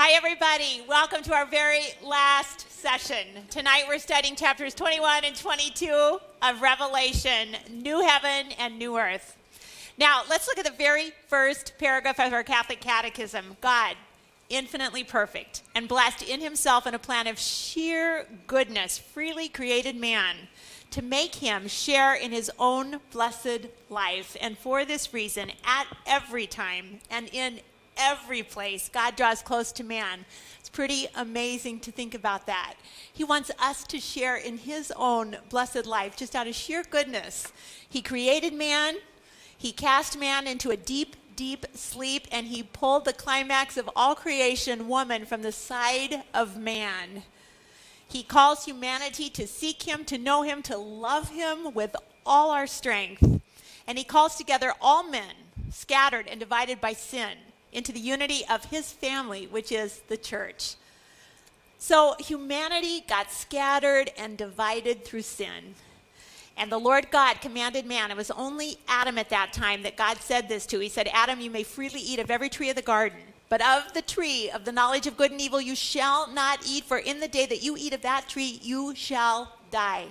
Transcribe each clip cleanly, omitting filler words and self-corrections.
Hi, everybody. Welcome to our very last session. Tonight we're studying chapters 21 and 22 of Revelation, New Heaven and New Earth. Now, let's look at the very first paragraph of our Catholic Catechism. God, infinitely perfect and blessed in himself in a plan of sheer goodness, freely created man to make him share in his own blessed life. And for this reason, at every time and in every place, God draws close to man. It's pretty amazing to think about that. He wants us to share in his own blessed life, just out of sheer goodness. He created man, he cast man into a deep, deep sleep, and he pulled the climax of all creation, woman, from the side of man. He calls humanity to seek him, to know him, to love him with all our strength. And he calls together all men, scattered and divided by sin, into the unity of his family, which is the church. So humanity got scattered and divided through sin. And the Lord God commanded man. It was only Adam at that time that God said this to. He said, Adam, you may freely eat of every tree of the garden, but of the tree of the knowledge of good and evil you shall not eat, for in the day that you eat of that tree you shall die.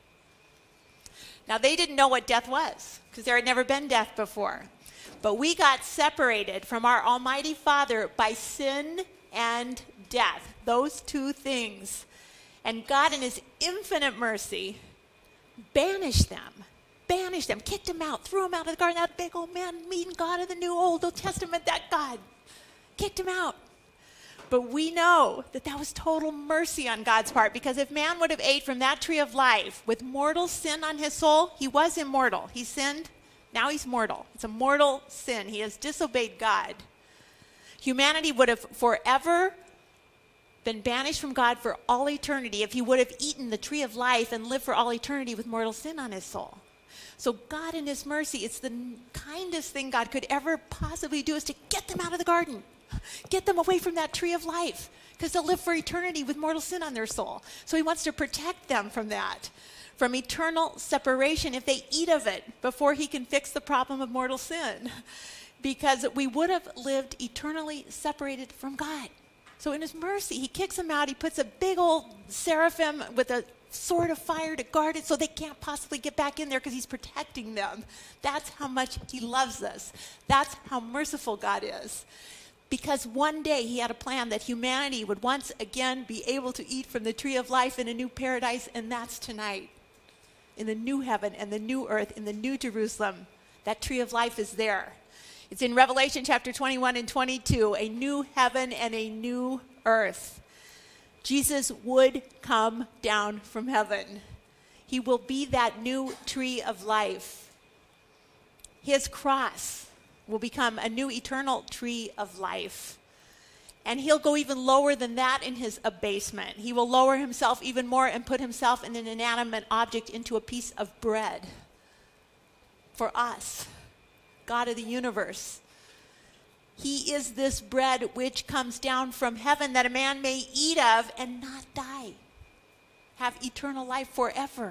Now they didn't know what death was, because there had never been death before. But we got separated from our Almighty Father by sin and death, those two things. And God in his infinite mercy banished them, kicked them out, threw them out of the garden. That big old man meeting God of the New Old Testament, that God kicked him out. But we know that that was total mercy on God's part, because if man would have ate from that tree of life with mortal sin on his soul, he was immortal. He sinned. Now he's mortal. It's a mortal sin. He has disobeyed God. Humanity would have forever been banished from God for all eternity if he would have eaten the tree of life and lived for all eternity with mortal sin on his soul. So God in his mercy, it's the kindest thing God could ever possibly do, is to get them out of the garden. Get them away from that tree of life, because they'll live for eternity with mortal sin on their soul. So he wants to protect them from that, from eternal separation if they eat of it before he can fix the problem of mortal sin, because we would have lived eternally separated from God. So in his mercy, he kicks them out. He puts a big old seraphim with a sword of fire to guard it so they can't possibly get back in there, because he's protecting them. That's how much he loves us. That's how merciful God is. Because one day he had a plan that humanity would once again be able to eat from the tree of life in a new paradise, and that's tonight. In the new heaven and the new earth, in the new Jerusalem, that tree of life is there. It's in Revelation chapter 21 and 22, a new heaven and a new earth. Jesus would come down from heaven. He will be that new tree of life. His cross will become a new eternal tree of life. And he'll go even lower than that in his abasement. He will lower himself even more and put himself in an inanimate object into a piece of bread. For us, God of the universe. He is this bread which comes down from heaven that a man may eat of and not die. Have eternal life forever.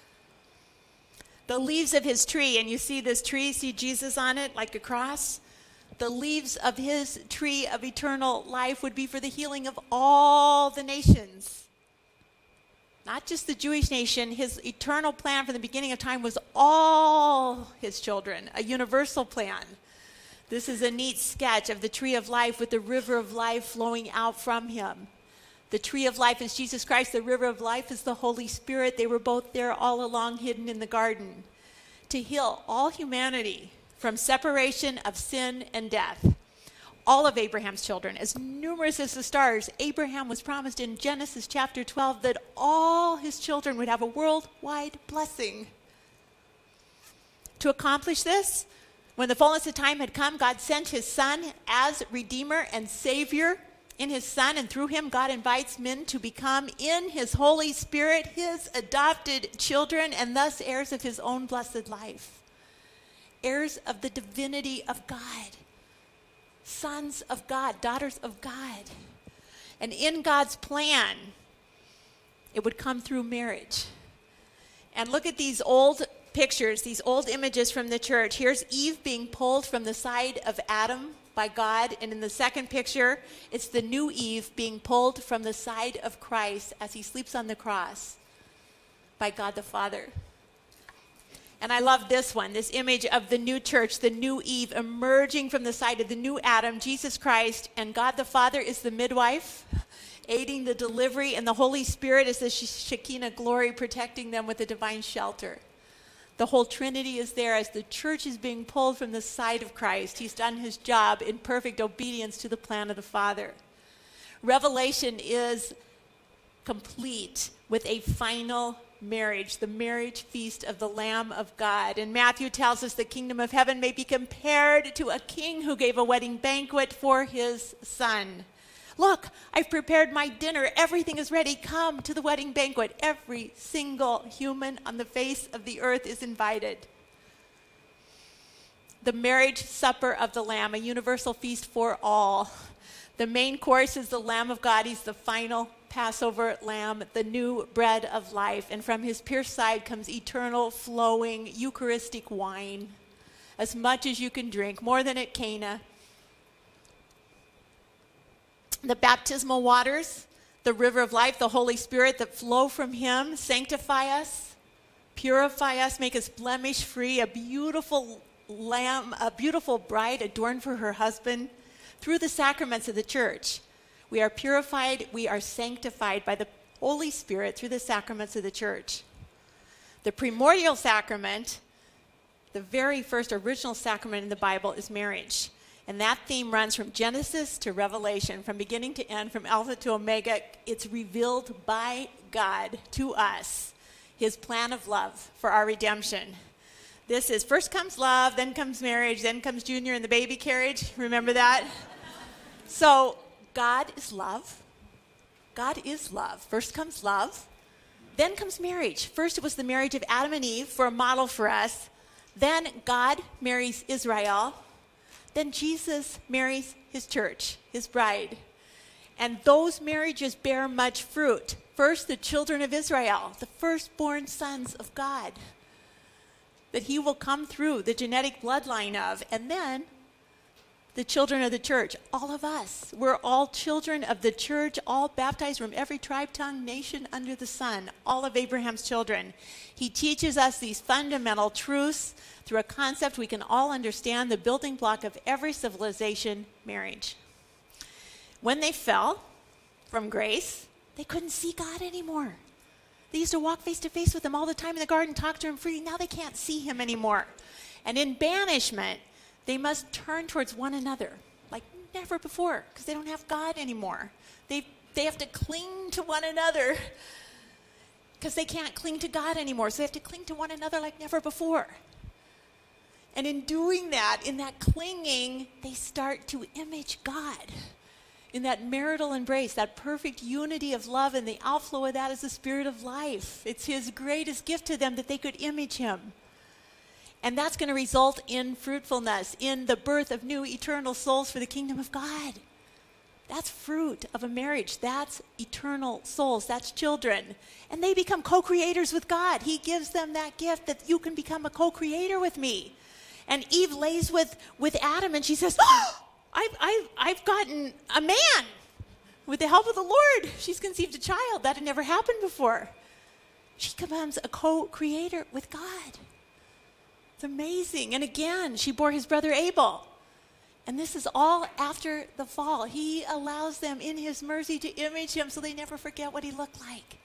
The leaves of his tree, and you see this tree, see Jesus on it like a cross? The leaves of his tree of eternal life would be for the healing of all the nations. Not just the Jewish nation. His eternal plan from the beginning of time was all his children, a universal plan. This is a neat sketch of the tree of life with the river of life flowing out from him. The tree of life is Jesus Christ. The river of life is the Holy Spirit. They were both there all along, hidden in the garden, to heal all humanity from separation of sin and death. All of Abraham's children, as numerous as the stars, Abraham was promised in Genesis chapter 12 that all his children would have a worldwide blessing. To accomplish this, when the fullness of time had come, God sent his Son as Redeemer and Savior in his Son, and through him God invites men to become, in his Holy Spirit, his adopted children, and thus heirs of his own blessed life. Heirs of the divinity of God. Sons of God, daughters of God. And in God's plan, it would come through marriage. And look at these old pictures, these old images from the church. Here's Eve being pulled from the side of Adam by God. And in the second picture, it's the new Eve being pulled from the side of Christ as he sleeps on the cross by God the Father. And I love this one, this image of the new church, the new Eve emerging from the side of the new Adam, Jesus Christ, and God the Father is the midwife, aiding the delivery, and the Holy Spirit is the Shekinah glory, protecting them with a divine shelter. The whole Trinity is there as the church is being pulled from the side of Christ. He's done his job in perfect obedience to the plan of the Father. Revelation is complete with a final marriage, the marriage feast of the Lamb of God. And Matthew tells us the kingdom of heaven may be compared to a king who gave a wedding banquet for his son. Look, I've prepared my dinner. Everything is ready. Come to the wedding banquet. Every single human on the face of the earth is invited. The marriage supper of the Lamb, a universal feast for all. The main course is the Lamb of God. He's the final Passover lamb, the new bread of life. And from his pierced side comes eternal, flowing, Eucharistic wine, as much as you can drink, more than at Cana. The baptismal waters, the river of life, the Holy Spirit that flow from him, sanctify us, purify us, make us blemish-free, a beautiful lamb, a beautiful bride adorned for her husband. Through the sacraments of the church, we are purified, we are sanctified by the Holy Spirit through the sacraments of the church. The primordial sacrament, the very first original sacrament in the Bible, is marriage. And that theme runs from Genesis to Revelation, from beginning to end, from Alpha to Omega. It's revealed by God to us, his plan of love for our redemption. This is first comes love, then comes marriage, then comes Junior in the baby carriage. Remember that? So God is love. God is love. First comes love, then comes marriage. First it was the marriage of Adam and Eve for a model for us. Then God marries Israel. Then Jesus marries his church, his bride. And those marriages bear much fruit. First, the children of Israel, the firstborn sons of God, that he will come through the genetic bloodline of. And then the children of the church, all of us. We're all children of the church, all baptized from every tribe, tongue, nation under the sun, all of Abraham's children. He teaches us these fundamental truths through a concept we can all understand, the building block of every civilization, marriage. When they fell from grace, they couldn't see God anymore. They used to walk face to face with him all the time in the garden, talk to him freely. Now they can't see him anymore. And in banishment, they must turn towards one another like never before because they don't have God anymore. They have to cling to one another because they can't cling to God anymore. So they have to cling to one another like never before. And in doing that, in that clinging, they start to image God. In that marital embrace, that perfect unity of love, and the outflow of that is the Spirit of life. It's his greatest gift to them that they could image him. And that's going to result in fruitfulness, in the birth of new eternal souls for the kingdom of God. That's fruit of a marriage. That's eternal souls. That's children. And they become co-creators with God. He gives them that gift that you can become a co-creator with me. And Eve lays with Adam and she says, oh, I've gotten a man. With the help of the Lord, she's conceived a child. That had never happened before. She becomes a co-creator with God. It's amazing. And again, she bore his brother Abel. And this is all after the fall. He allows them in his mercy to image him so they never forget what he looked like.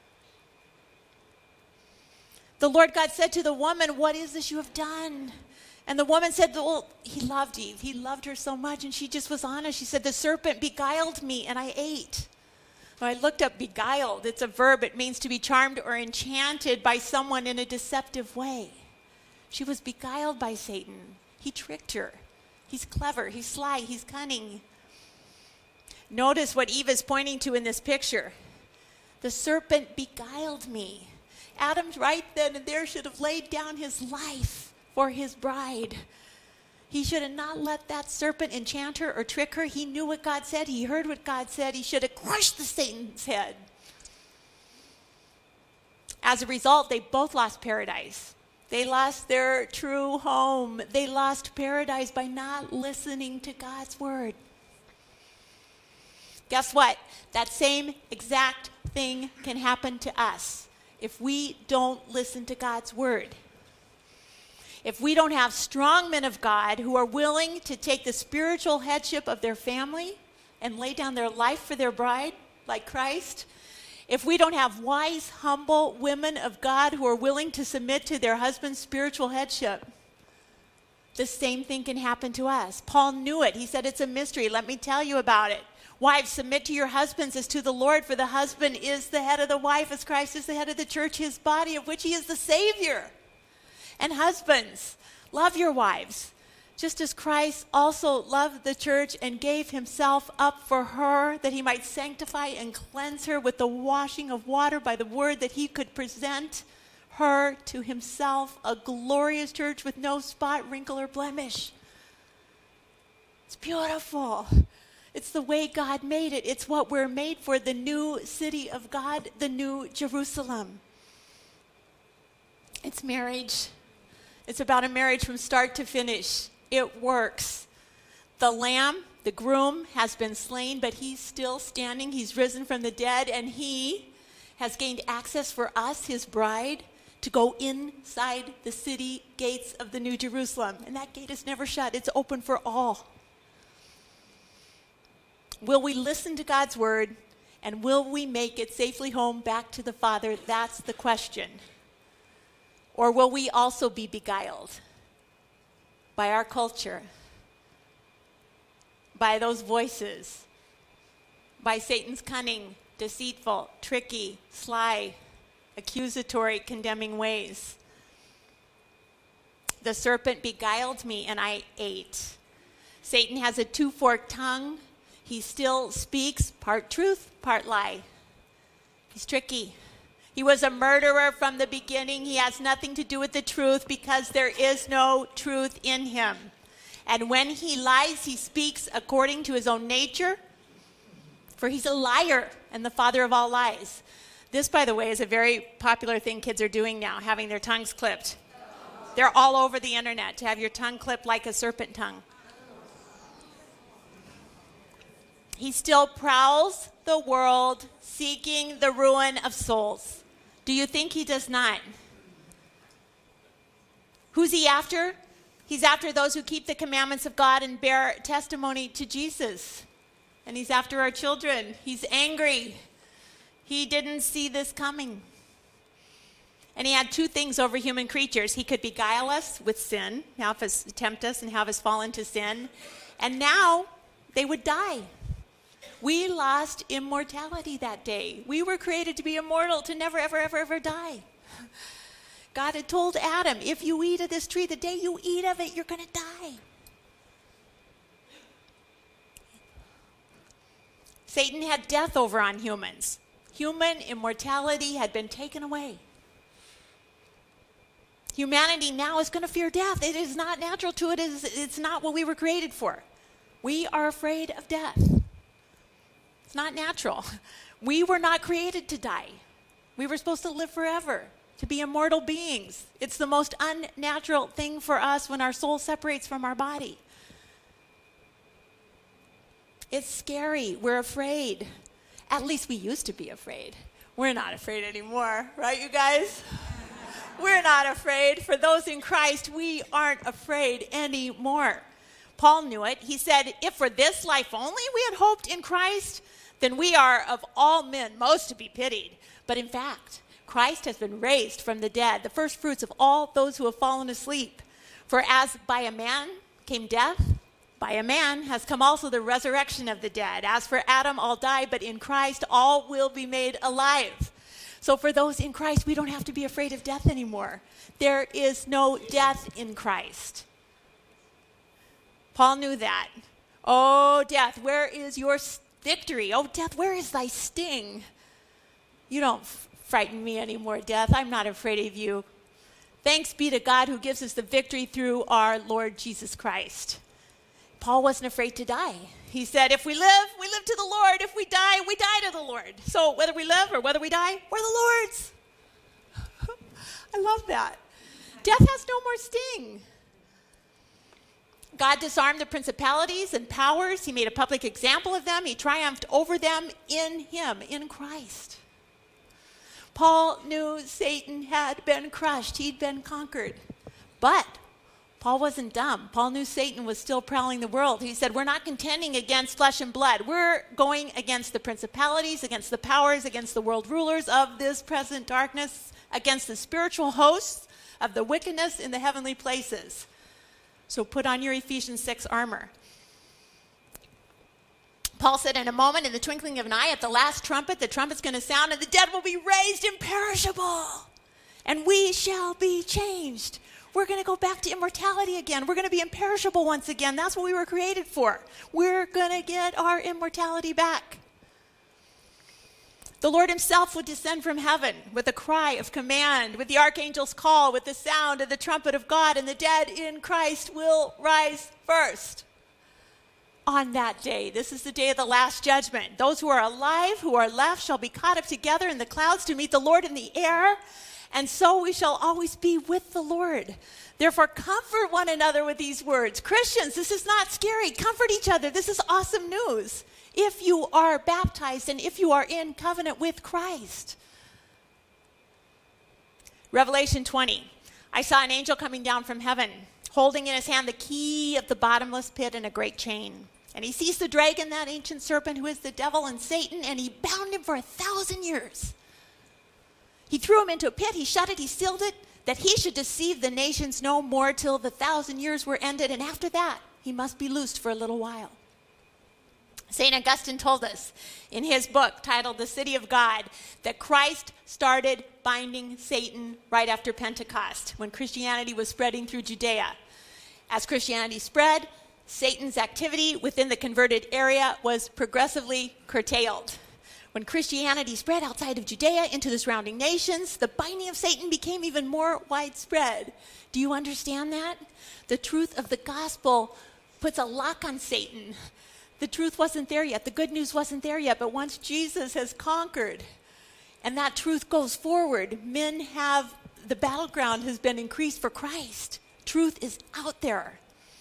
The Lord God said to the woman, what is this you have done? And the woman said, well, he loved Eve. He loved her so much. And she just was honest. She said, the serpent beguiled me and I ate. Well, I looked up beguiled. It's a verb. It means to be charmed or enchanted by someone in a deceptive way. She was beguiled by Satan. He tricked her. He's clever. He's sly. He's cunning. Notice what Eve is pointing to in this picture. The serpent beguiled me. Adam right then and there should have laid down his life for his bride. He should have not let that serpent enchant her or trick her. He knew what God said. He heard what God said. He should have crushed the Satan's head. As a result, they both lost paradise. They lost their true home. They lost paradise by not listening to God's word. Guess what? That same exact thing can happen to us if we don't listen to God's word. If we don't have strong men of God who are willing to take the spiritual headship of their family and lay down their life for their bride, like Christ, if we don't have wise, humble women of God who are willing to submit to their husband's spiritual headship, the same thing can happen to us. Paul knew it. He said, it's a mystery. Let me tell you about it. Wives, submit to your husbands as to the Lord, for the husband is the head of the wife, as Christ is the head of the church, his body, of which he is the Savior. And husbands, love your wives, just as Christ also loved the church and gave himself up for her, that he might sanctify and cleanse her with the washing of water by the word, that he could present her to himself, a glorious church with no spot, wrinkle, or blemish. It's beautiful. It's the way God made it. It's what we're made for, the new city of God, the new Jerusalem. It's marriage. It's about a marriage from start to finish. It works. The lamb, the groom, has been slain, but he's still standing. He's risen from the dead, and he has gained access for us, his bride, to go inside the city gates of the New Jerusalem. And that gate is never shut. It's open for all. Will we listen to God's word, and will we make it safely home back to the Father? That's the question. Or will we also be beguiled by our culture, by those voices, by Satan's cunning, deceitful, tricky, sly, accusatory, condemning ways? The serpent beguiled me, and I ate. Satan has a two-forked tongue. He still speaks part truth, part lie. He's tricky. He was a murderer from the beginning. He has nothing to do with the truth because there is no truth in him. And when he lies, he speaks according to his own nature, for he's a liar and the father of all lies. This, by the way, is a very popular thing kids are doing now, having their tongues clipped. They're all over the internet, to have your tongue clipped like a serpent tongue. He still prowls the world, seeking the ruin of souls. Do you think he does not? Who's he after? He's after those who keep the commandments of God and bear testimony to Jesus. And he's after our children. He's angry. He didn't see this coming. And he had two things over human creatures. He could beguile us with sin, tempt us and have us fall into sin. And now they would die. We lost immortality that day. We were created to be immortal, to never, ever, ever, ever die. God had told Adam, if you eat of this tree, the day you eat of it, you're going to die. Satan had death over on humans. Human immortality had been taken away. Humanity now is going to fear death. It is not natural to it. It's not what we were created for. We are afraid of death. It's not natural. We were not created to die. We were supposed to live forever, to be immortal beings. It's the most unnatural thing for us when our soul separates from our body. It's scary. We're afraid. At least we used to be afraid. We're not afraid anymore, right, you guys? We're not afraid. For those in Christ, we aren't afraid anymore. Paul knew it. He said, if for this life only we had hoped in Christ, then we are of all men most to be pitied. But in fact, Christ has been raised from the dead, the first fruits of all those who have fallen asleep. For as by a man came death, by a man has come also the resurrection of the dead. As for Adam, all died, but in Christ all will be made alive. So for those in Christ, we don't have to be afraid of death anymore. There is no death in Christ. Paul knew that. Oh, death, where is your victory? Oh, death, where is thy sting? You don't frighten me anymore, death. I'm not afraid of you. Thanks be to God who gives us the victory through our Lord Jesus Christ. Paul wasn't afraid to die. He said, if we live, we live to the Lord. If we die, we die to the Lord. So whether we live or whether we die, we're the Lord's. I love that. Death has no more sting. God disarmed the principalities and powers. He made a public example of them. He triumphed over them in him, in Christ. Paul knew Satan had been crushed. He'd been conquered. But Paul wasn't dumb. Paul knew Satan was still prowling the world. He said, we're not contending against flesh and blood. We're going against the principalities, against the powers, against the world rulers of this present darkness, against the spiritual hosts of the wickedness in the heavenly places. So put on your Ephesians 6 armor. Paul said, in a moment, in the twinkling of an eye, at the last trumpet, the trumpet's going to sound, and the dead will be raised imperishable, and we shall be changed. We're going to go back to immortality again. We're going to be imperishable once again. That's what we were created for. We're going to get our immortality back. The Lord himself would descend from heaven with a cry of command, with the archangel's call, with the sound of the trumpet of God, and the dead in Christ will rise first. On that day, this is the day of the last judgment. Those who are alive, who are left, shall be caught up together in the clouds to meet the Lord in the air, and so we shall always be with the Lord. Therefore, comfort one another with these words. Christians, this is not scary. Comfort each other. This is awesome news. If you are baptized and if you are in covenant with Christ. Revelation 20. I saw an angel coming down from heaven, holding in his hand the key of the bottomless pit and a great chain. And he seized the dragon, that ancient serpent who is the devil and Satan, and he bound him for 1,000 years. He threw him into a pit, he shut it, he sealed it, that he should deceive the nations no more till the 1,000 years were ended, and after that he must be loosed for a little while. St. Augustine told us in his book titled The City of God that Christ started binding Satan right after Pentecost, when Christianity was spreading through Judea. As Christianity spread, Satan's activity within the converted area was progressively curtailed. When Christianity spread outside of Judea into the surrounding nations, the binding of Satan became even more widespread. Do you understand that? The truth of the gospel puts a lock on Satan. The truth wasn't there yet. The good news wasn't there yet. But once Jesus has conquered and that truth goes forward, the battleground has been increased for Christ. Truth is out there.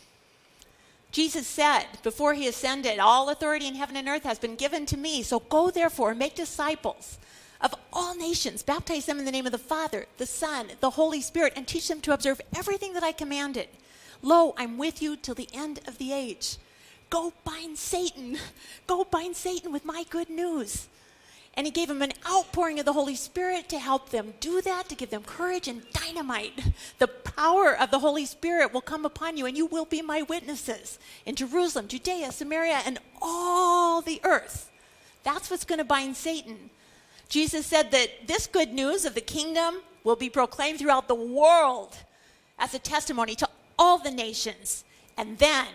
Jesus said before he ascended, all authority in heaven and earth has been given to me. So go therefore and make disciples of all nations. Baptize them in the name of the Father, the Son, the Holy Spirit, and teach them to observe everything that I commanded. Lo, I'm with you till the end of the age. Go bind Satan. Go bind Satan with my good news. And he gave him an outpouring of the Holy Spirit to help them do that, to give them courage and dynamite. The power of the Holy Spirit will come upon you, and you will be my witnesses in Jerusalem, Judea, Samaria, and all the earth. That's what's going to bind Satan. Jesus said that this good news of the kingdom will be proclaimed throughout the world as a testimony to all the nations. And then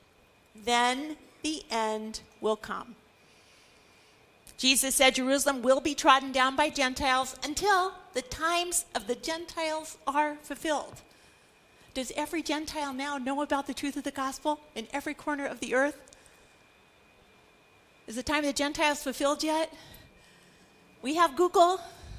the end will come. Jesus said Jerusalem will be trodden down by Gentiles until the times of the Gentiles are fulfilled. Does every Gentile now know about the truth of the gospel in every corner of the earth? Is the time of the Gentiles fulfilled yet? We have Google.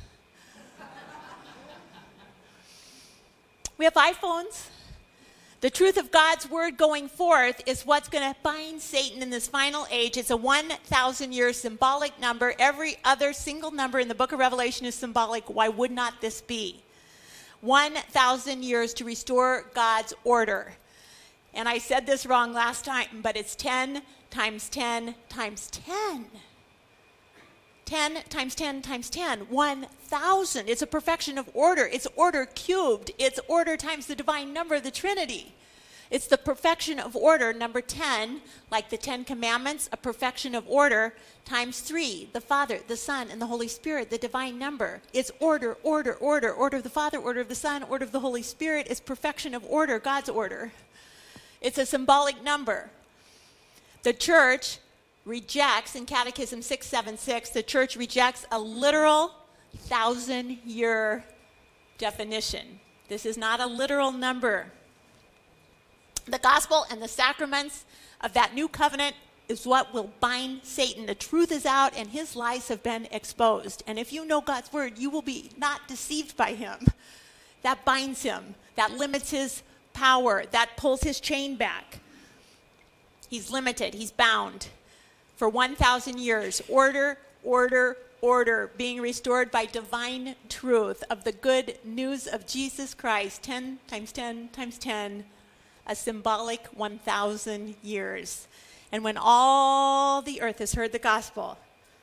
We have iPhones. The truth of God's word going forth is what's going to bind Satan in this final age. It's a 1,000-year symbolic number. Every other single number in the book of Revelation is symbolic. Why would not this be? 1,000 years to restore God's order. And I said this wrong last time, but it's 10 times 10 times 10. 10 times 10 times 10, 1,000. It's a perfection of order. It's order cubed. It's order times the divine number of the Trinity. It's the perfection of order, number 10, like the 10 Commandments, a perfection of order, times 3, the Father, the Son, and the Holy Spirit, the divine number. It's order, order, order, order of the Father, order of the Son, order of the Holy Spirit. It's perfection of order, God's order. It's a symbolic number. The church rejects, in Catechism 676, the church rejects a literal 1,000-year definition. This is not a literal number. The gospel and the sacraments of that new covenant is what will bind Satan. The truth is out and his lies have been exposed. And if you know God's word, you will be not deceived by him. That binds him. that limits his power, that pulls his chain back. He's limited. He's bound for 1,000 years. Order, order, order, being restored by divine truth of the good news of Jesus Christ, 10 times 10 times 10, a symbolic 1,000 years. And when all the earth has heard the gospel,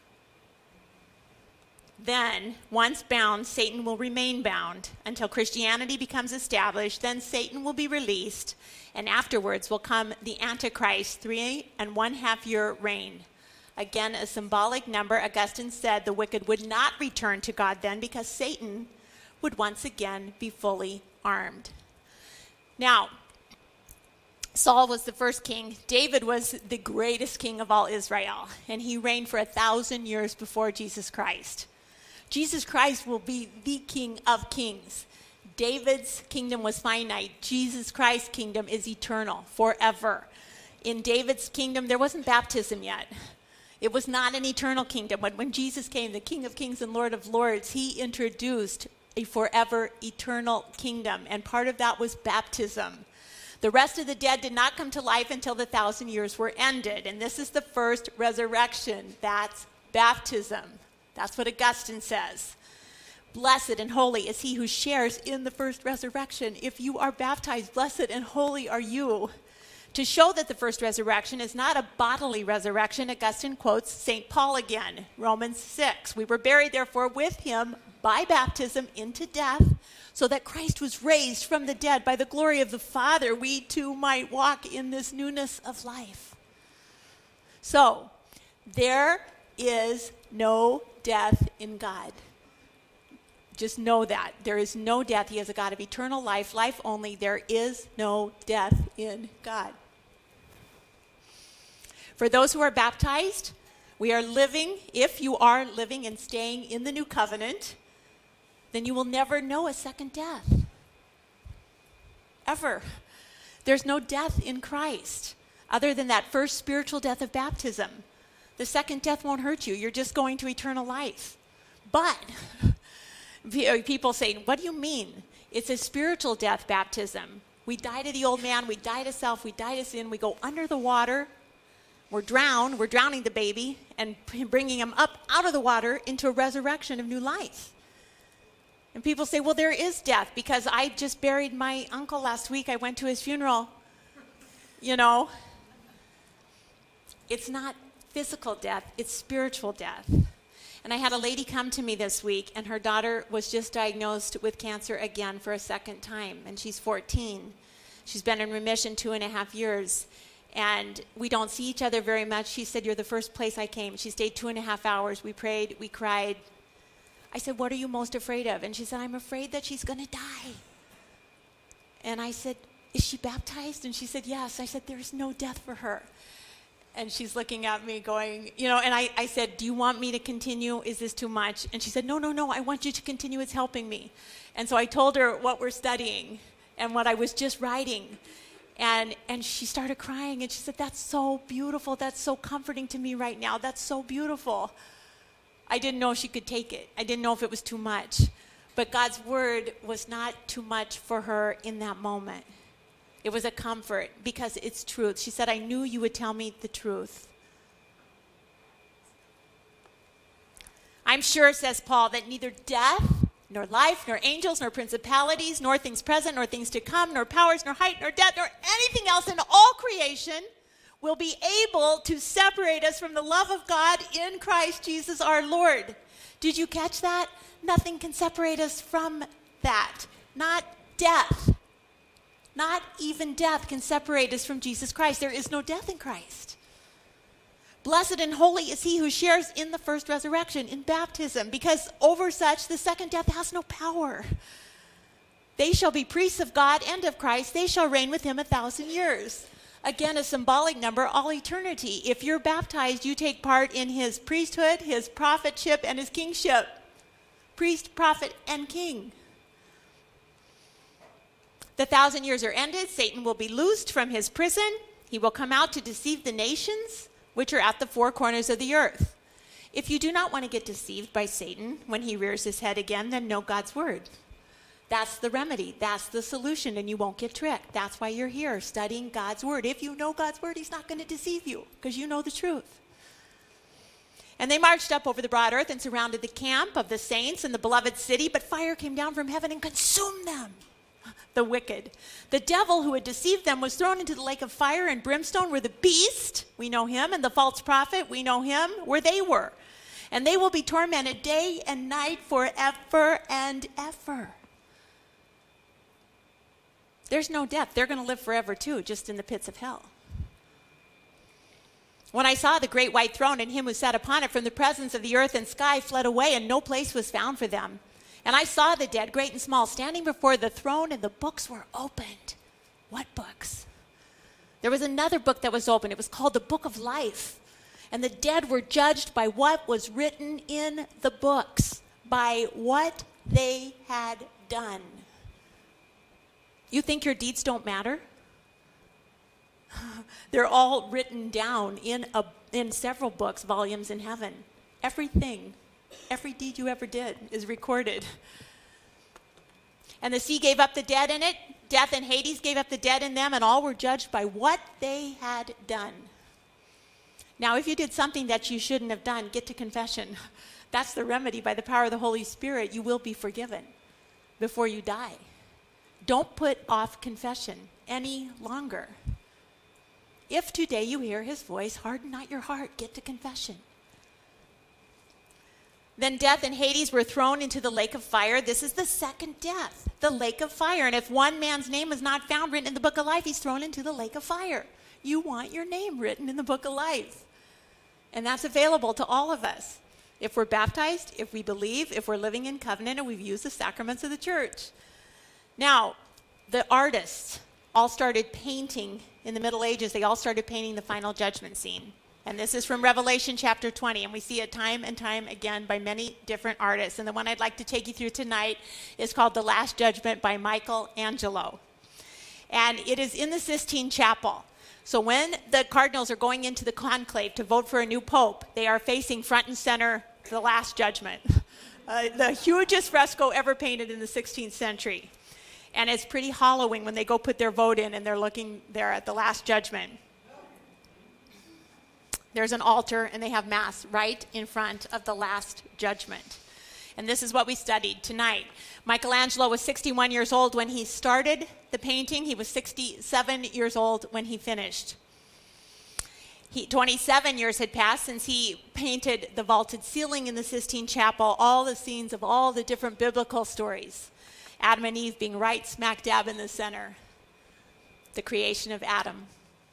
then, once bound, Satan will remain bound until Christianity becomes established. Then Satan will be released, and afterwards will come the Antichrist, 3.5 year reign. Again, a symbolic number. Augustine said the wicked would not return to God then because Satan would once again be fully armed. Now, Saul was the first king. David was the greatest king of all Israel, and he reigned for 1,000 years before Jesus Christ. Jesus Christ will be the King of Kings. David's kingdom was finite. Jesus Christ's kingdom is eternal, forever. In David's kingdom, there wasn't baptism yet. It was not an eternal kingdom. But when Jesus came, the King of Kings and Lord of Lords, he introduced a forever, eternal kingdom. And part of that was baptism. The rest of the dead did not come to life until the 1,000 years were ended. And this is the first resurrection. That's baptism. That's what Augustine says. Blessed and holy is he who shares in the first resurrection. If you are baptized, blessed and holy are you. To show that the first resurrection is not a bodily resurrection, Augustine quotes St. Paul again, Romans 6. We were buried, therefore, with him by baptism into death, so that Christ was raised from the dead by the glory of the Father. We too might walk in this newness of life. So, there is no death in God. Just know that. There is no death. He is a God of eternal life, life only. There is no death in God. For those who are baptized, we are living, if you are living and staying in the new covenant, then you will never know a second death. Ever. There's no death in Christ, other than that first spiritual death of baptism. The second death won't hurt you. You're just going to eternal life. But people say, what do you mean? It's a spiritual death baptism. We die to the old man. We die to self. We die to sin. We go under the water. We're drowned. We're drowning the baby and bringing him up out of the water into a resurrection of new life. And people say, well, there is death because I just buried my uncle last week. I went to his funeral. You know, it's not physical death, it's spiritual death. And I had a lady come to me this week, and her daughter was just diagnosed with cancer again for a second time, and she's 14. She's been in remission 2.5 years, and we don't see each other very much. She said, you're the first place I came. She stayed 2.5 hours. We prayed, we cried. I said, what are you most afraid of? And she said, I'm afraid that she's going to die. And I said, is she baptized? And she said, yes. I said, there's no death for her. And she's looking at me going, you know, and I said, do you want me to continue? Is this too much? And she said, no, I want you to continue. It's helping me. And so I told her what we're studying and what I was just writing. And she started crying, and she said, that's so beautiful. That's so comforting to me right now. That's so beautiful. I didn't know if she could take it. I didn't know if it was too much. But God's word was not too much for her in that moment. It was a comfort because it's truth. She said, I knew you would tell me the truth. I'm sure, says Paul, that neither death, nor life, nor angels, nor principalities, nor things present, nor things to come, nor powers, nor height, nor depth, nor anything else in all creation will be able to separate us from the love of God in Christ Jesus our Lord. Did you catch that? Nothing can separate us from that. Not death. Not even death can separate us from Jesus Christ. There is no death in Christ. Blessed and holy is he who shares in the first resurrection, in baptism, because over such the second death has no power. They shall be priests of God and of Christ. They shall reign with him 1,000 years. Again, a symbolic number, all eternity. If you're baptized, you take part in his priesthood, his prophetship, and his kingship. Priest, prophet, and king. The 1,000 years are ended. Satan will be loosed from his prison. He will come out to deceive the nations, which are at the four corners of the earth. If you do not want to get deceived by Satan when he rears his head again, then know God's word. That's the remedy. That's the solution, and you won't get tricked. That's why you're here, studying God's word. If you know God's word, he's not going to deceive you because you know the truth. And they marched up over the broad earth and surrounded the camp of the saints in the beloved city, but fire came down from heaven and consumed them, the wicked. The devil who had deceived them was thrown into the lake of fire and brimstone where the beast, we know him, and the false prophet, we know him, where they were. And they will be tormented day and night forever and ever. There's no death. They're going to live forever too, just in the pits of hell. When I saw the great white throne and him who sat upon it, from the presence of the earth and sky fled away, and no place was found for them. And I saw the dead, great and small, standing before the throne, and the books were opened. What books? There was another book that was opened. It was called the Book of Life. And the dead were judged by what was written in the books, by what they had done. You think your deeds don't matter? They're all written down in several books, volumes in heaven. Everything, every deed you ever did is recorded. And the sea gave up the dead in it. Death and Hades gave up the dead in them, and all were judged by what they had done. Now, if you did something that you shouldn't have done, get to confession. That's the remedy. By the power of the Holy Spirit, you will be forgiven before you die. Don't put off confession any longer. If today you hear his voice, harden not your heart. Get to confession. Then death and Hades were thrown into the lake of fire. This is the second death, the lake of fire. And if one man's name is not found written in the book of life, he's thrown into the lake of fire. You want your name written in the book of life. And that's available to all of us. If we're baptized, if we believe, if we're living in covenant, and we've used the sacraments of the church. Now, the artists all started painting in the Middle Ages. They all started painting the final judgment scene. And this is from Revelation chapter 20. And we see it time and time again by many different artists. And the one I'd like to take you through tonight is called The Last Judgment by Michelangelo. And it is in the Sistine Chapel. So when the cardinals are going into the conclave to vote for a new pope, they are facing front and center the Last Judgment. The hugest fresco ever painted in the 16th century. And it's pretty hollowing when they go put their vote in and they're looking there at the Last Judgment. There's an altar and they have Mass right in front of the Last Judgment. And this is what we studied tonight. Michelangelo was 61 years old when he started the painting. He was 67 years old when he finished. 27 years had passed since he painted the vaulted ceiling in the Sistine Chapel, all the scenes of all the different biblical stories. Adam and Eve being right smack dab in the center. The creation of Adam.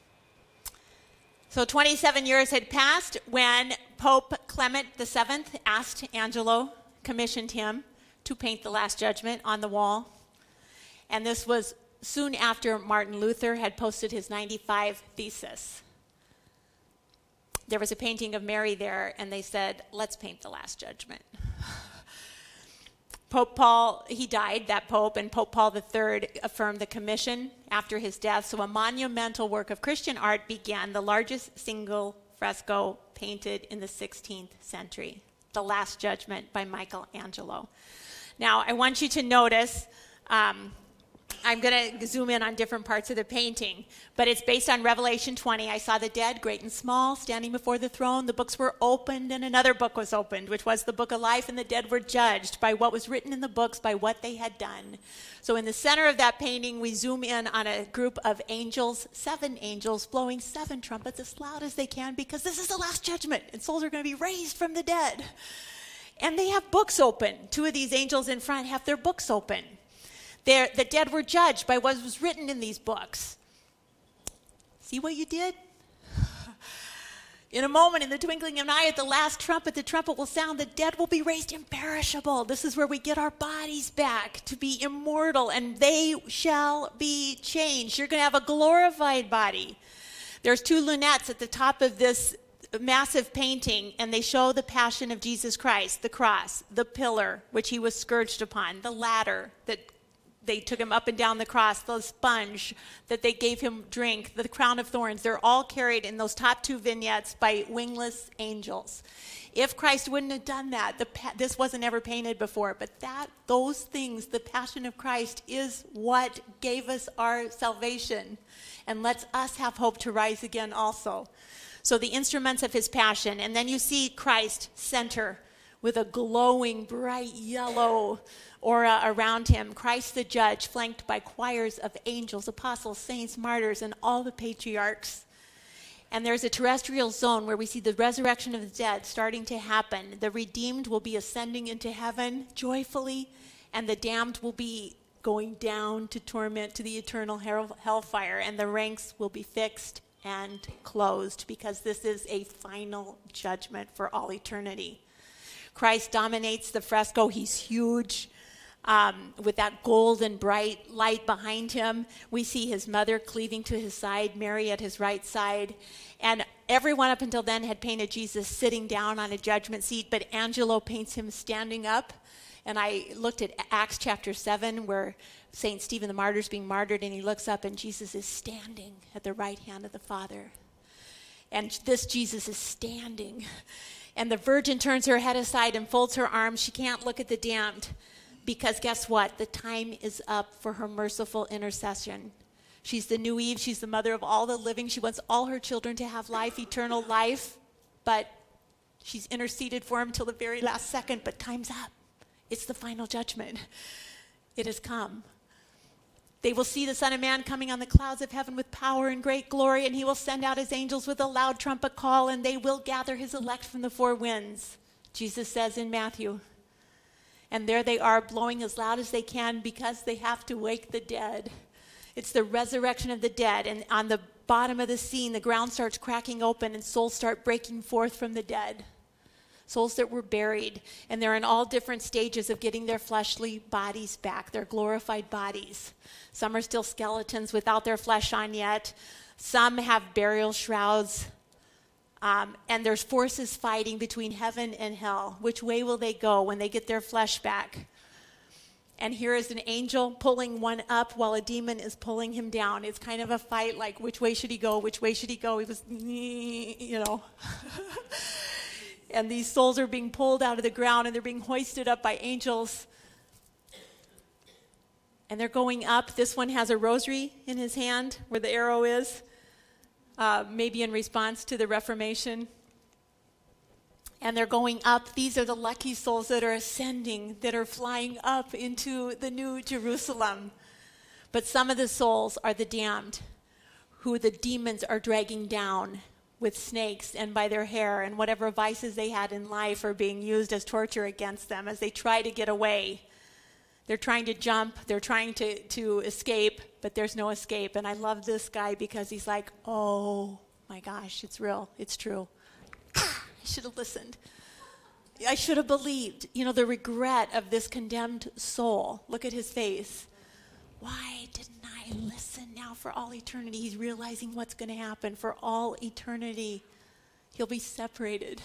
So 27 years had passed when Pope Clement VII commissioned him to paint the Last Judgment on the wall. And this was soon after Martin Luther had posted his 95 Thesis. There was a painting of Mary there, and they said, let's paint the Last Judgment. Pope Paul, he died, that pope, and Pope Paul III affirmed the commission after his death. So a monumental work of Christian art began, the largest single fresco painted in the 16th century, The Last Judgment by Michelangelo. Now, I want you to notice, I'm going to zoom in on different parts of the painting, but it's based on Revelation 20. I saw the dead, great and small, standing before the throne. The books were opened, and another book was opened, which was the book of life, and the dead were judged by what was written in the books, by what they had done. So in the center of that painting, we zoom in on a group of angels, 7 angels, blowing 7 trumpets as loud as they can, because this is the Last Judgment, and souls are going to be raised from the dead. And they have books open. 2 of these angels in front have their books open. The dead were judged by what was written in these books. See what you did? In a moment, in the twinkling of an eye, at the last trumpet, the trumpet will sound. The dead will be raised imperishable. This is where we get our bodies back to be immortal, and they shall be changed. You're going to have a glorified body. There's 2 lunettes at the top of this massive painting, and they show the passion of Jesus Christ, the cross, the pillar which he was scourged upon, the ladder that they took him up and down the cross, the sponge that they gave him drink, the crown of thorns, they're all carried in those top two vignettes by wingless angels. If Christ wouldn't have done that, this wasn't ever painted before, but those things, the passion of Christ, is what gave us our salvation and lets us have hope to rise again also. So the instruments of his passion, and then you see Christ center with a glowing, bright yellow aura around him. Christ the judge, flanked by choirs of angels, apostles, saints, martyrs, and all the patriarchs. And there's a terrestrial zone where we see the resurrection of the dead starting to happen. The redeemed will be ascending into heaven joyfully, and the damned will be going down to torment, to the eternal hellfire, and the ranks will be fixed and closed, because this is a final judgment for all eternity. Christ dominates the fresco. He's huge. With that golden bright light behind him, we see his mother cleaving to his side, Mary at his right side. And everyone up until then had painted Jesus sitting down on a judgment seat, but Angelo paints him standing up. And I looked at Acts chapter 7, where St. Stephen the Martyr is being martyred, and he looks up, and Jesus is standing at the right hand of the Father. And this Jesus is standing. And the virgin turns her head aside and folds her arms. She can't look at the damned, because guess what? The time is up for her merciful intercession. She's the new Eve. She's the mother of all the living. She wants all her children to have life, eternal life. But she's interceded for him till the very last second. But time's up. It's the final judgment. It has come. They will see the Son of Man coming on the clouds of heaven with power and great glory, and he will send out his angels with a loud trumpet call, and they will gather his elect from the four winds, Jesus says in Matthew. And there they are, blowing as loud as they can, because they have to wake the dead. It's the resurrection of the dead, and on the bottom of the scene, the ground starts cracking open, and souls start breaking forth from the dead. Souls that were buried, and they're in all different stages of getting their fleshly bodies back, their glorified bodies. Some are still skeletons without their flesh on yet. Some have burial shrouds. And there's forces fighting between heaven and hell. Which way will they go when they get their flesh back? And here is an angel pulling one up while a demon is pulling him down. It's kind of a fight, like, which way should he go? Which way should he go? He was, And these souls are being pulled out of the ground, and they're being hoisted up by angels. And they're going up. This one has a rosary in his hand where the arrow is, maybe in response to the Reformation. And they're going up. These are the lucky souls that are ascending, that are flying up into the new Jerusalem. But some of the souls are the damned, who the demons are dragging down with snakes and by their hair, and whatever vices they had in life are being used as torture against them as they try to get away. They're trying to jump, they're trying to escape, but there's no escape. And I love this guy because he's like, oh my gosh, it's real, it's true. I should have listened. I should have believed. The regret of this condemned soul. Look at his face. Why didn't I listen? Now for all eternity, he's realizing what's going to happen. For all eternity, he'll be separated.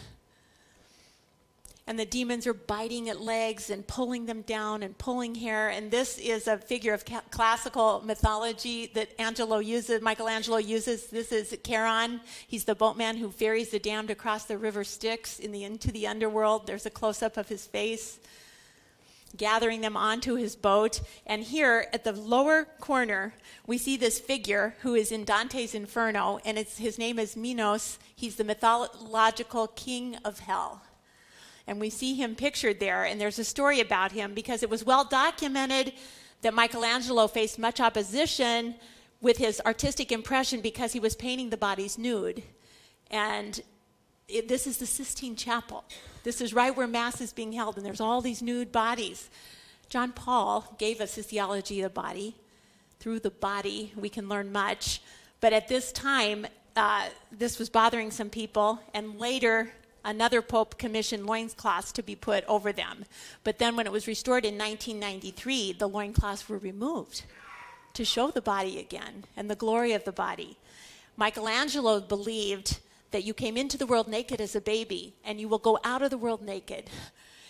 And the demons are biting at legs and pulling them down and pulling hair. And this is a figure of classical mythology that Michelangelo uses. This is Charon. He's the boatman who ferries the damned across the river Styx into the underworld. There's a close-up of his face, gathering them onto his boat. And here at the lower corner, we see this figure who is in Dante's Inferno, and his name is Minos. He's the mythological king of hell. And we see him pictured there, and there's a story about him because it was well documented that Michelangelo faced much opposition with his artistic impression because he was painting the bodies nude. And this is the Sistine Chapel. This is right where Mass is being held, and there's all these nude bodies. John Paul gave us his theology of the body. Through the body, we can learn much. But at this time, this was bothering some people, and later another pope commissioned loincloths to be put over them. But then when it was restored in 1993, the loincloths were removed to show the body again and the glory of the body. Michelangelo believed that you came into the world naked as a baby, and you will go out of the world naked.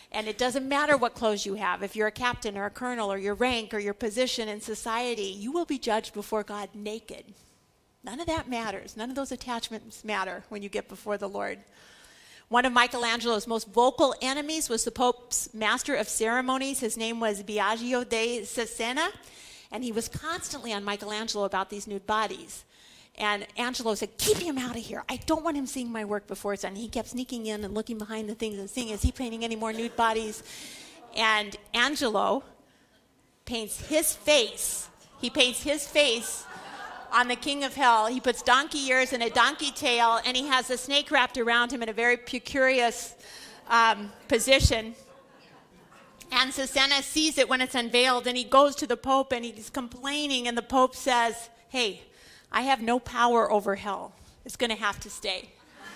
And it doesn't matter what clothes you have. If you're a captain or a colonel or your rank or your position in society, you will be judged before God naked. None of that matters. None of those attachments matter when you get before the Lord. One of Michelangelo's most vocal enemies was the Pope's master of ceremonies. His name was Biagio de Cesena, and he was constantly on Michelangelo about these nude bodies. And Angelo said, keep him out of here. I don't want him seeing my work before it's done. He kept sneaking in and looking behind the things and seeing, is he painting any more nude bodies? And Angelo paints his face. He paints his face on the king of hell. He puts donkey ears and a donkey tail, and he has a snake wrapped around him in a very precarious position. And Cesena sees it when it's unveiled, and he goes to the Pope, and he's complaining, and the Pope says, hey, I have no power over hell. It's going to have to stay.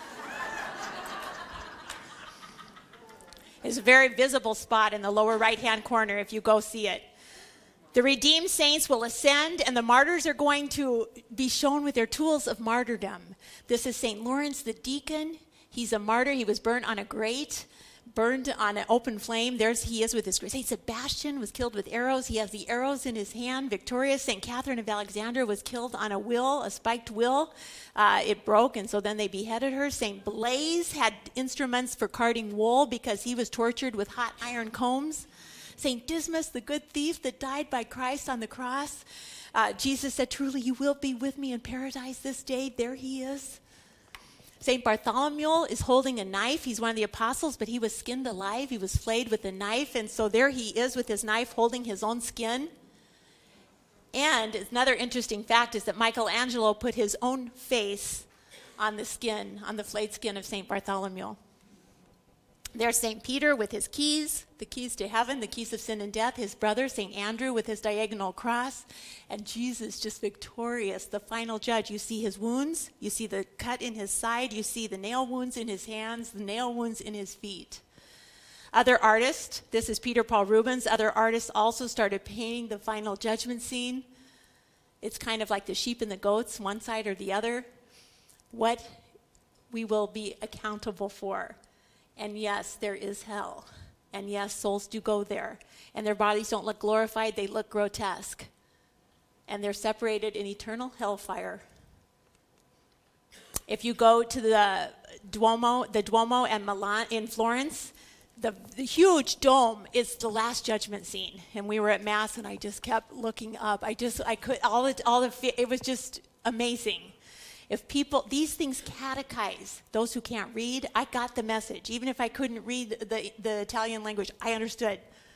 It's a very visible spot in the lower right-hand corner if you go see it. The redeemed saints will ascend, and the martyrs are going to be shown with their tools of martyrdom. This is St. Lawrence the deacon. He's a martyr. He was burnt on a grate, burned on an open flame. There's he is with his grate. St. Sebastian was killed with arrows. He has the arrows in his hand. Victorious St. Catherine of Alexandria was killed on a wheel, a spiked wheel. It broke, and so then they beheaded her. St. Blaise had instruments for carding wool because he was tortured with hot iron combs. St. Dismas, the good thief that died by Christ on the cross. Jesus said, truly, you will be with me in paradise this day. There he is. St. Bartholomew is holding a knife. He's one of the apostles, but he was skinned alive. He was flayed with a knife, and so there he is with his knife holding his own skin. And another interesting fact is that Michelangelo put his own face on the skin, on the flayed skin of St. Bartholomew. There's St. Peter with his keys, the keys to heaven, the keys of sin and death, his brother, St. Andrew, with his diagonal cross, and Jesus just victorious, the final judge. You see his wounds, you see the cut in his side, you see the nail wounds in his hands, the nail wounds in his feet. Other artists, this is Peter Paul Rubens, other artists also started painting the final judgment scene. It's kind of like the sheep and the goats, one side or the other. What we will be accountable for. And yes, there is hell. And yes, souls do go there. And their bodies don't look glorified, they look grotesque. And they're separated in eternal hellfire. If you go to the Duomo in Milan, in Florence, the huge dome is the last judgment scene. And we were at Mass, and I just kept looking up. It was just amazing. If people, these things catechize those who can't read. I got the message. Even if I couldn't read the Italian language, I understood.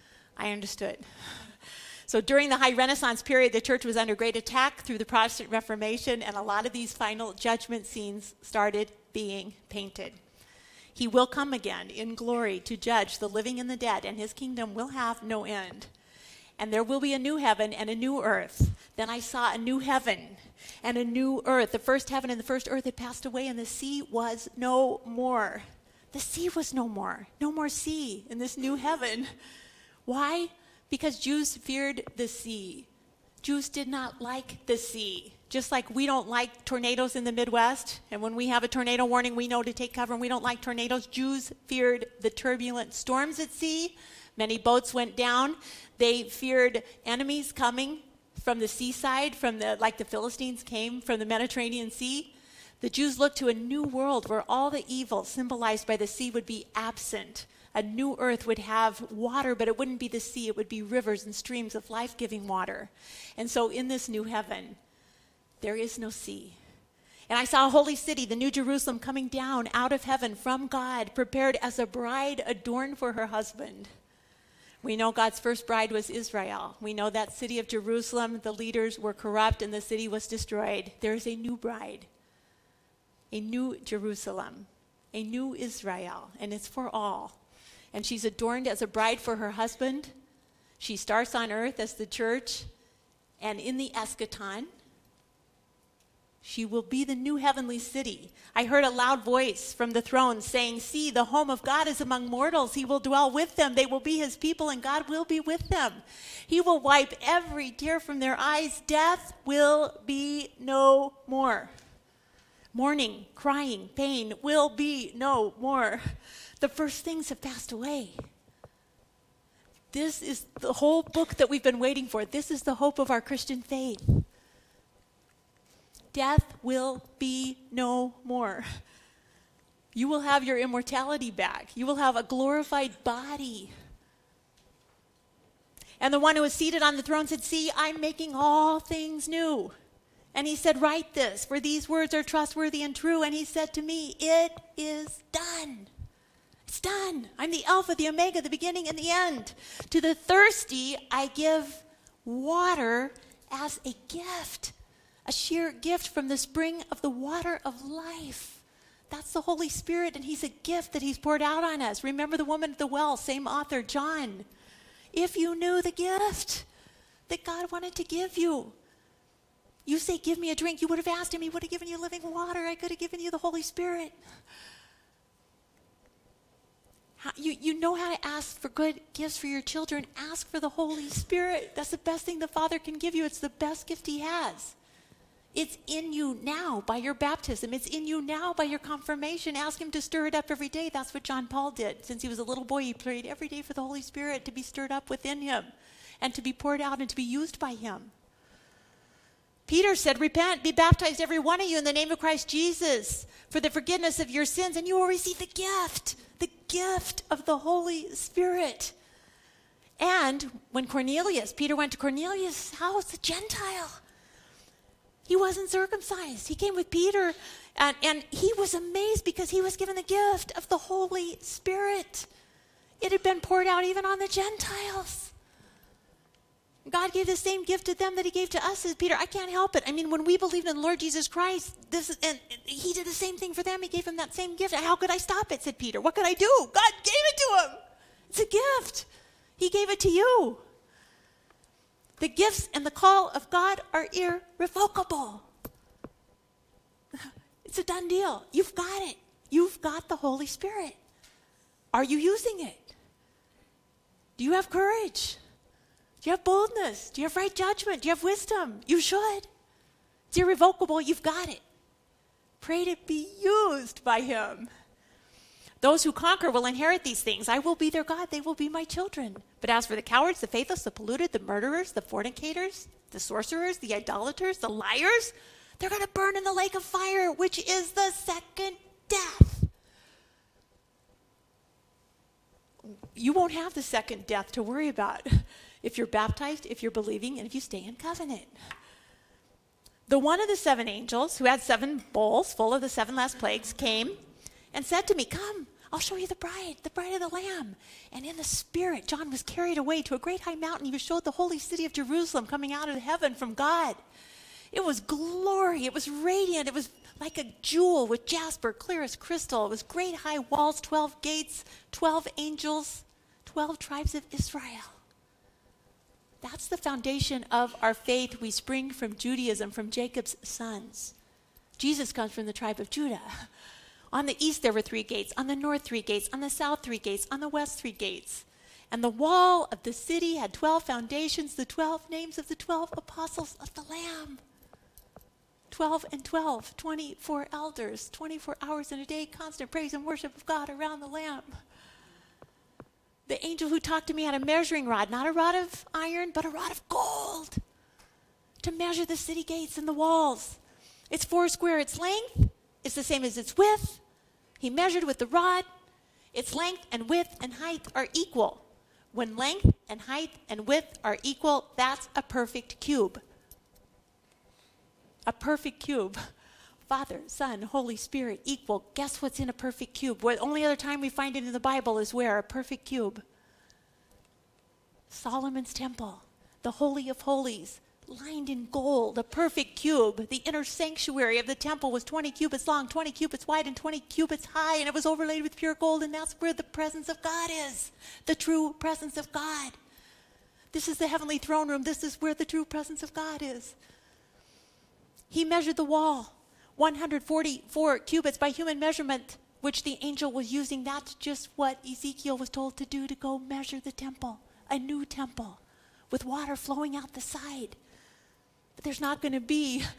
So during the High Renaissance period, the church was under great attack through the Protestant Reformation, and a lot of these final judgment scenes started being painted. He will come again in glory to judge the living and the dead, and his kingdom will have no end. And there will be a new heaven and a new earth. Then I saw a new heaven and a new earth. The first heaven and the first earth had passed away, and the sea was no more. The sea was no more. No more sea in this new heaven. Why? Because Jews feared the sea. Jews did not like the sea. Just like we don't like tornadoes in the Midwest, and when we have a tornado warning, we know to take cover, and we don't like tornadoes. Jews feared the turbulent storms at sea. Many boats went down. They feared enemies coming from the seaside, like the Philistines came from the Mediterranean Sea. The Jews looked to a new world where all the evil symbolized by the sea would be absent. A new earth would have water, but it wouldn't be the sea. It would be rivers and streams of life-giving water. And so in this new heaven, there is no sea. And I saw a holy city, the New Jerusalem, coming down out of heaven from God, prepared as a bride adorned for her husband. We know God's first bride was Israel. We know that city of Jerusalem, the leaders were corrupt and the city was destroyed. There is a new bride, a new Jerusalem, a new Israel, and it's for all. And she's adorned as a bride for her husband. She starts on earth as the church, and in the eschaton, she will be the new heavenly city. I heard a loud voice from the throne saying, see, the home of God is among mortals. He will dwell with them. They will be his people, and God will be with them. He will wipe every tear from their eyes. Death will be no more. Mourning, crying, pain will be no more. The first things have passed away. This is the whole book that we've been waiting for. This is the hope of our Christian faith. Death will be no more. You will have your immortality back. You will have a glorified body. And the one who was seated on the throne said, "See, I'm making all things new." And he said, "Write this, for these words are trustworthy and true." And he said to me, "It is done." It's done. I'm the Alpha, the Omega, the beginning and the end. To the thirsty, I give water as a gift, a sheer gift from the spring of the water of life. That's the Holy Spirit, and he's a gift that he's poured out on us. Remember the woman at the well, same author, John. If you knew the gift that God wanted to give you, you say, "Give me a drink." You would have asked him. He would have given you living water. I could have given you the Holy Spirit. You know how to ask for good gifts for your children. Ask for the Holy Spirit. That's the best thing the Father can give you. It's the best gift he has. It's in you now by your baptism. It's in you now by your confirmation. Ask him to stir it up every day. That's what John Paul did. Since he was a little boy, he prayed every day for the Holy Spirit to be stirred up within him and to be poured out and to be used by him. Peter said, "Repent, be baptized every one of you in the name of Christ Jesus for the forgiveness of your sins, and you will receive the gift of the Holy Spirit." And when Peter went to Cornelius' house, a Gentile, he wasn't circumcised. He came with Peter, and he was amazed because he was given the gift of the Holy Spirit. It had been poured out even on the Gentiles. God gave the same gift to them that he gave to us, says Peter. I can't help it. I mean, when we believed in the Lord Jesus Christ, and he did the same thing for them. He gave them that same gift. How could I stop it, said Peter. What could I do? God gave it to him. It's a gift. He gave it to you. The gifts and the call of God are irrevocable. It's a done deal. You've got it. You've got the Holy Spirit. Are you using it? Do you have courage? Do you have boldness? Do you have right judgment? Do you have wisdom? You should. It's irrevocable. You've got it. Pray to be used by him. Those who conquer will inherit these things. I will be their God. They will be my children. But as for the cowards, the faithless, the polluted, the murderers, the fornicators, the sorcerers, the idolaters, the liars, they're going to burn in the lake of fire, which is the second death. You won't have the second death to worry about if you're baptized, if you're believing, and if you stay in covenant. The one of the seven angels who had 7 bowls full of the 7 last plagues came and said to me, "Come, I'll show you the bride of the Lamb." And in the Spirit, John was carried away to a great high mountain. He was showed the holy city of Jerusalem coming out of heaven from God. It was glory. It was radiant. It was like a jewel with jasper, clear as crystal. It was great high walls, 12 gates, 12 angels, 12 tribes of Israel. That's the foundation of our faith. We spring from Judaism, from Jacob's sons. Jesus comes from the tribe of Judah. On the east there were 3 gates, on the north 3 gates, on the south 3 gates, on the west 3 gates. And the wall of the city had 12 foundations, the 12 names of the 12 apostles of the Lamb. 12 and 12, 24 elders, 24 hours in a day, constant praise and worship of God around the Lamb. The angel who talked to me had a measuring rod, not a rod of iron, but a rod of gold, to measure the city gates and the walls. It's 4 square. Its length is the same as its width. He measured with the rod. Its length and width and height are equal. When length and height and width are equal, that's a perfect cube. A perfect cube. Father, Son, Holy Spirit equal. Guess what's in a perfect cube? The only other time we find it in the Bible is where? A perfect cube. Solomon's temple, the Holy of Holies, lined in gold, a perfect cube. The inner sanctuary of the temple was 20 cubits long, 20 cubits wide, and 20 cubits high, and it was overlaid with pure gold, and that's where the presence of God is, the true presence of God. This is the heavenly throne room. This is where the true presence of God is. He measured the wall, 144 cubits by human measurement, which the angel was using. That's just what Ezekiel was told to do, to go measure the temple, a new temple with water flowing out the side. But there's not going to be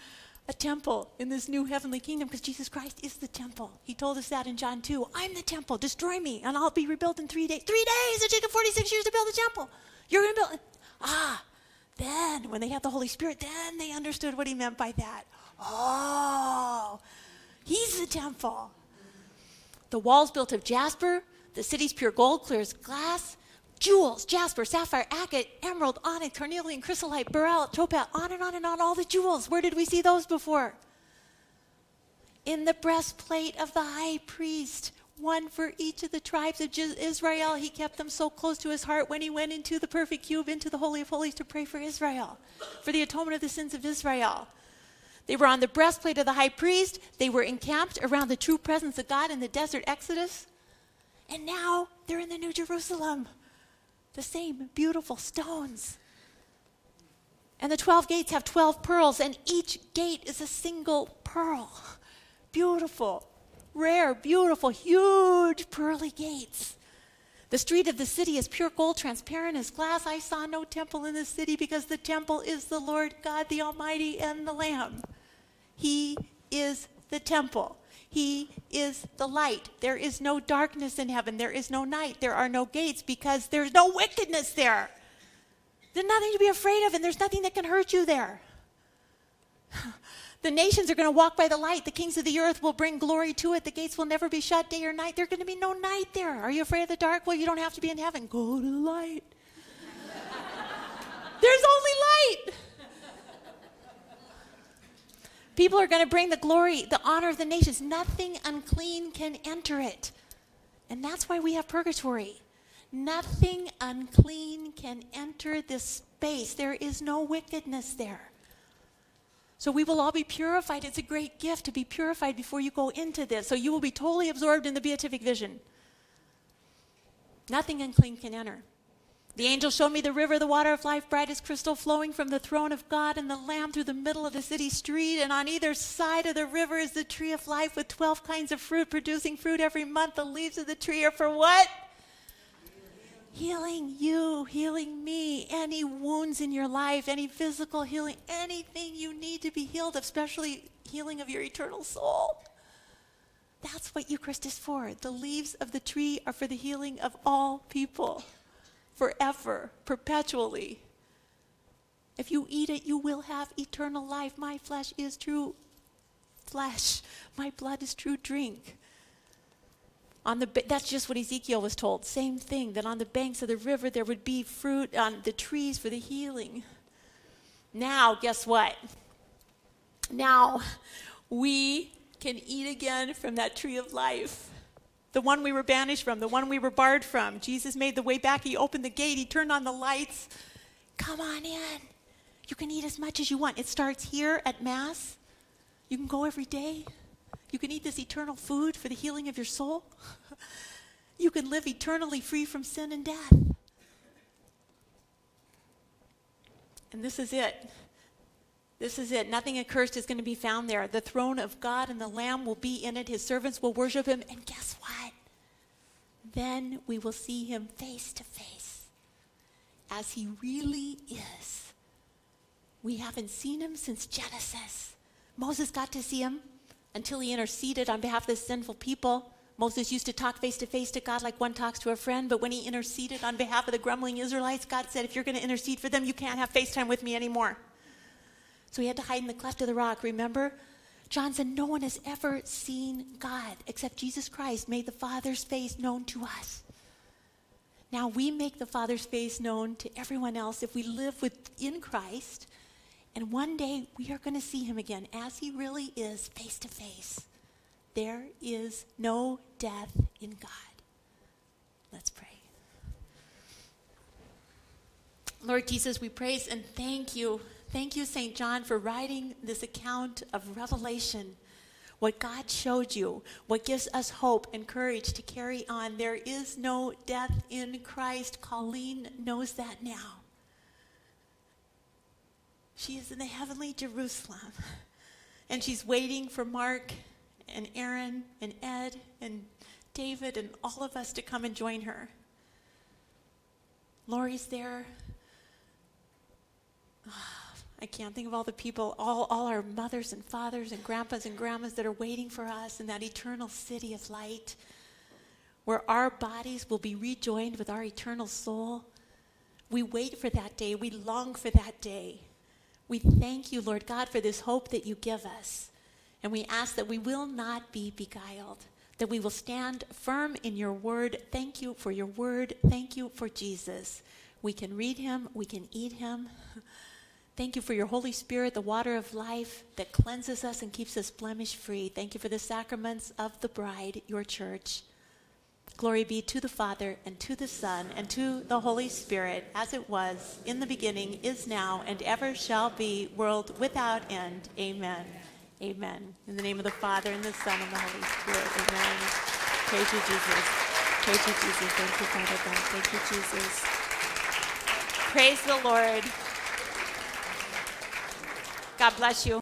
a temple in this new heavenly kingdom because Jesus Christ is the temple. He told us that in John 2. I'm the temple. Destroy me and I'll be rebuilt in 3 days. 3 days! It took 46 years to build the temple. You're going to build it. Then when they had the Holy Spirit, then they understood what he meant by that. Oh, he's the temple. The walls built of jasper, the city's pure gold, clear as glass, jewels, jasper, sapphire, agate, emerald, onyx, carnelian, chrysolite, beryl, topaz, on and on, all the jewels. Where did we see those before? In the breastplate of the high priest, one for each of the tribes of Israel. He kept them so close to his heart when he went into the perfect cube, into the Holy of Holies to pray for Israel, for the atonement of the sins of Israel. They were on the breastplate of the high priest. They were encamped around the true presence of God in the desert Exodus. And now they're in the New Jerusalem. The same beautiful stones. And the 12 gates have 12 pearls, and each gate is a single pearl. Beautiful, rare, beautiful, huge pearly gates. The street of the city is pure gold, transparent as glass. I saw no temple in the city because the temple is the Lord God, the Almighty, and the Lamb. He is the temple. He is the light. There is no darkness in heaven. There is no night. There are no gates because there's no wickedness there. There's nothing to be afraid of, and there's nothing that can hurt you there. The nations are going to walk by the light. The kings of the earth will bring glory to it. The gates will never be shut day or night. There's going to be no night there. Are you afraid of the dark? Well, you don't have to be in heaven. Go to the light. There's only light. People are going to bring the glory, the honor of the nations. Nothing unclean can enter it. And that's why we have purgatory. Nothing unclean can enter this space. There is no wickedness there. So we will all be purified. It's a great gift to be purified before you go into this. So you will be totally absorbed in the beatific vision. Nothing unclean can enter. The angel showed me the river, the water of life, bright as crystal, flowing from the throne of God and the Lamb through the middle of the city street. And on either side of the river is the tree of life with 12 kinds of fruit, producing fruit every month. The leaves of the tree are for what? Healing you, healing me. Any wounds in your life, any physical healing, anything you need to be healed of, especially healing of your eternal soul. That's what Eucharist is for. The leaves of the tree are for the healing of all people. Forever, perpetually. If you eat it, you will have eternal life. My flesh is true flesh. My blood is true drink. That's just what Ezekiel was told. Same thing, that on the banks of the river there would be fruit on the trees for the healing. Now, guess what? Now, we can eat again from that tree of life. The one we were banished from, the one we were barred from. Jesus made the way back. He opened the gate. He turned on the lights. Come on in. You can eat as much as you want. It starts here at Mass. You can go every day. You can eat this eternal food for the healing of your soul. You can live eternally free from sin and death. And this is it. This is it. Nothing accursed is going to be found there. The throne of God and the Lamb will be in it. His servants will worship him. And guess what? Then we will see him face to face as he really is. We haven't seen him since Genesis. Moses got to see him until he interceded on behalf of the sinful people. Moses used to talk face to God like one talks to a friend, but when he interceded on behalf of the grumbling Israelites, God said, if you're going to intercede for them, you can't have FaceTime with me anymore. So he had to hide in the cleft of the rock, remember? John said, no one has ever seen God except Jesus Christ made the Father's face known to us. Now we make the Father's face known to everyone else if we live within Christ, and one day we are going to see him again as he really is, face to face. There is no death in God. Let's pray. Lord Jesus, we praise and thank you. Thank you, St. John, for writing this account of Revelation, what God showed you, what gives us hope and courage to carry on. There is no death in Christ. Colleen knows that now. She is in the heavenly Jerusalem, and she's waiting for Mark and Aaron and Ed and David and all of us to come and join her. Lori's there. I can't think of all the people, all our mothers and fathers and grandpas and grandmas that are waiting for us in that eternal city of light, where our bodies will be rejoined with our eternal soul. We wait for that day. We long for that day. We thank you, Lord God, for this hope that you give us. And we ask that we will not be beguiled, that we will stand firm in your word. Thank you for your word. Thank you for Jesus. We can read him. We can eat him. Thank you for your Holy Spirit, the water of life that cleanses us and keeps us blemish-free. Thank you for the sacraments of the bride, your church. Glory be to the Father, and to the Son, and to the Holy Spirit, as it was in the beginning, is now, and ever shall be, world without end. Amen. Amen. In the name of the Father, and the Son, and the Holy Spirit. Amen. Praise you, Jesus. Praise you, Jesus. Thank you, Father God. Thank you, Jesus. Praise the Lord. God bless you.